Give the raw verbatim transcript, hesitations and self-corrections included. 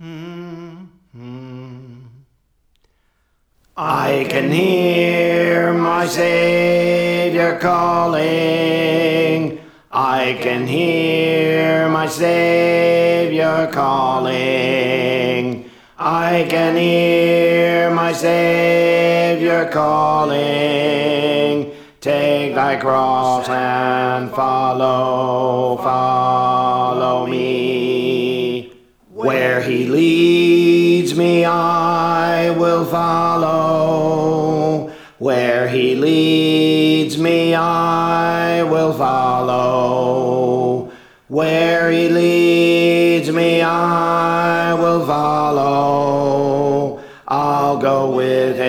I can hear my Savior calling. I can hear my Savior calling. I can hear my Savior calling. Take thy cross and follow, follow me. Where he leads me, I will follow. Where he leads me, I will follow. Where he leads me, I will follow. I'll go with